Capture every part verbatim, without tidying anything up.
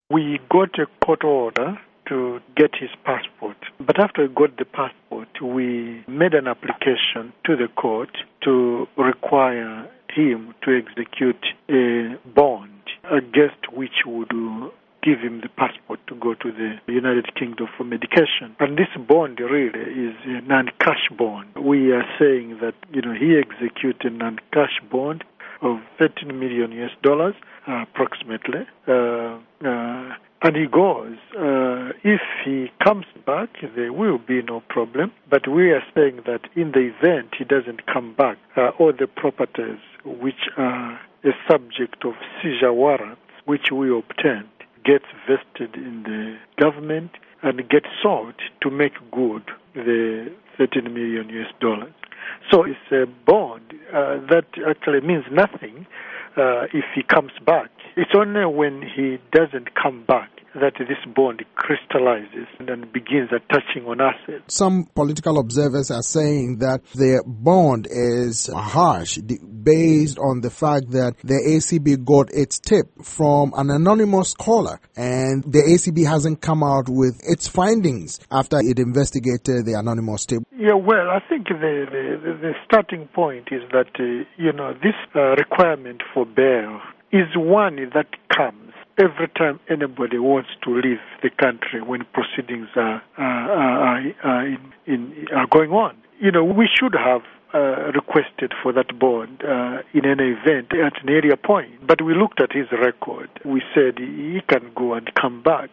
We got a court order to get his passport. But after we got the passport, we made an application to the court to require him to execute a bond against which would give him the passport to go to the United Kingdom for medication. And this bond really is a non-cash bond. We are saying that, you know, he executed a non-cash bond of thirteen million U S dollars, uh, approximately. Uh, uh, and he goes, uh, if he comes back, there will be no problem. But we are saying that in the event he doesn't come back, uh, all the properties which are a subject of seizure warrants, which we obtained, gets vested in the government and gets sold to make good the thirteen million U S dollars. So it's a bond uh, that actually means nothing uh, if he comes back. It's only when he doesn't come back that this bond crystallizes and then begins attaching on assets. Some political observers are saying that the bond is harsh based on the fact that the A C B got its tip from an anonymous caller and the A C B hasn't come out with its findings after it investigated the anonymous tip. Yeah, well, I think the, the, the starting point is that, uh, you know, this uh, requirement for bail is one that comes every time anybody wants to leave the country when proceedings are, uh, are, are, in, in, are going on. You know, we should have uh, requested for that bond uh, in any event at an earlier point. But we looked at his record. We said he can go and come back.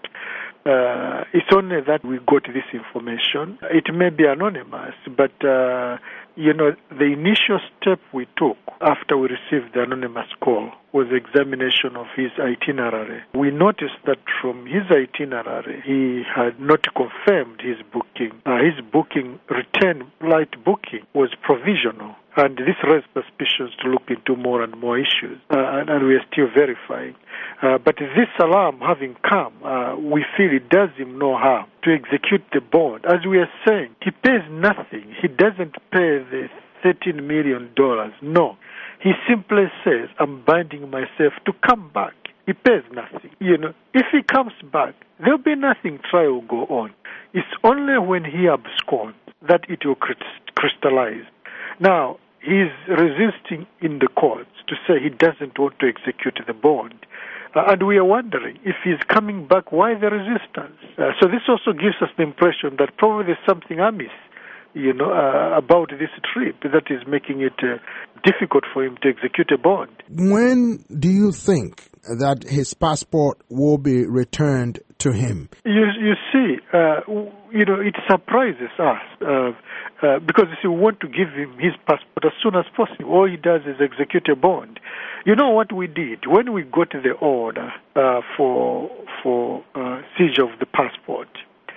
Uh, it's only that we got this information. It may be anonymous, but, uh, you know, the initial step we took after we received the anonymous call was examination of his itinerary. We noticed that from his itinerary, he had not confirmed his booking. Uh, his booking, return flight booking, was provisional. And this raised suspicions to look into more and more issues, uh, and, and we are still verifying. Uh, but this alarm having come, uh, we feel it does him no harm to execute the bond. As we are saying, he pays nothing. He doesn't pay the thirteen million dollars. No. He simply says, I'm binding myself to come back. He pays nothing. You know, if he comes back, there'll be nothing trial go on. It's only when he absconds that it will crystallize. Now, he's resisting in the courts to say he doesn't want to execute the bond. Uh, and we are wondering if he's coming back, why the resistance? Uh, so this also gives us the impression that probably there's something amiss, you know, uh, about this trip that is making it uh, difficult for him to execute a bond. When do you think that his passport will be returned to him? You, you see, uh, you know, it surprises us uh, uh, because we want to give him his passport as soon as possible. All he does is execute a bond. You know what we did? When we got the order uh, for for uh, seizure of the passport,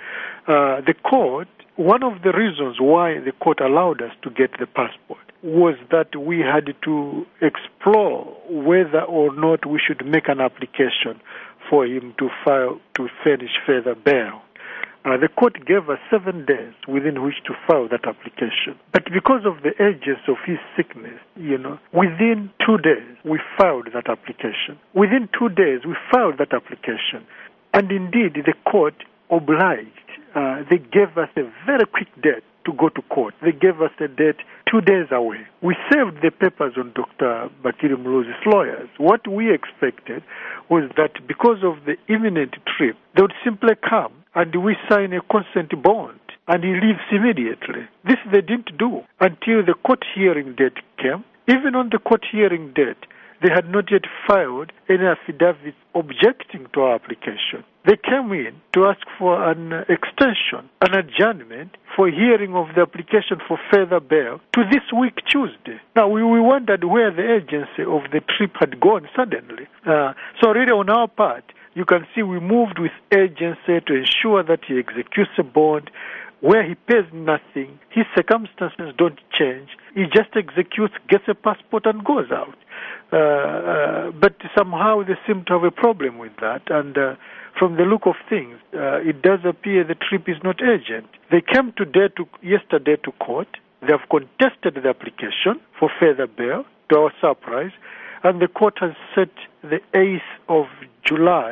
uh, the court, one of the reasons why the court allowed us to get the passport was that we had to explore whether or not we should make an application for him to file to furnish further bail. Uh, the court gave us seven days within which to file that application. But because of the urgency of his sickness, you know, within two days we filed that application. Within two days we filed that application. And indeed the court obliged. Uh, they gave us a very quick date to go to court. They gave us a date two days away. We saved the papers on Doctor Bakiri Muluzi's lawyers. What we expected was that because of the imminent trip, they would simply come and we sign a consent bond and he leaves immediately. This they didn't do until the court hearing date came. Even on the court hearing date, they had not yet filed any affidavit objecting to our application. They came in to ask for an extension, an adjournment for hearing of the application for further bail to this week, Tuesday. Now, we, we wondered where the urgency of the trip had gone suddenly. Uh, so really on our part, you can see we moved with urgency to ensure that he executes a bond where he pays nothing, his circumstances don't change, he just executes, gets a passport and goes out. Uh, uh, but somehow they seem to have a problem with that, and uh, from the look of things, uh, it does appear the trip is not urgent. They came today to yesterday to court. They have contested the application for further bail, to our surprise, and the court has set the eighth of July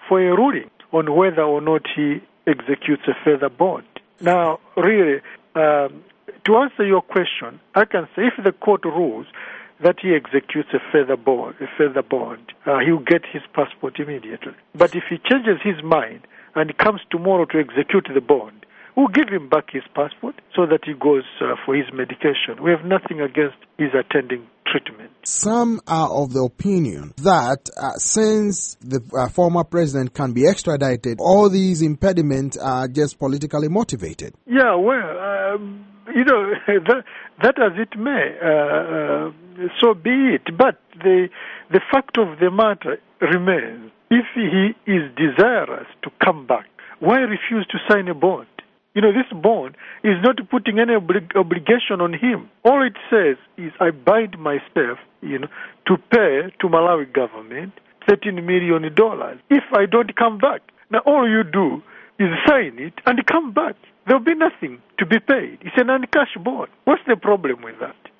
for a ruling on whether or not he executes a further bond. Now, really, um, to answer your question, I can say if the court rules that he executes a further bond, a further bond, uh, he'll get his passport immediately. But if he changes his mind and comes tomorrow to execute the bond, we'll give him back his passport so that he goes uh, for his medication. We have nothing against his attending treatment. Some are of the opinion that uh, since the uh, former president can be extradited, all these impediments are just politically motivated. Yeah, well, um, you know, that, that as it may, uh, uh, so be it. But the the fact of the matter remains, if he is desirous to come back, why refuse to sign a bond? You know, this bond is not putting any oblig- obligation on him. All it says is, I bind myself, you know, to pay to Malawi government thirteen million dollars if I don't come back. Now, all you do is sign it and come back. There'll be nothing to be paid. It's an uncash bond. What's the problem with that?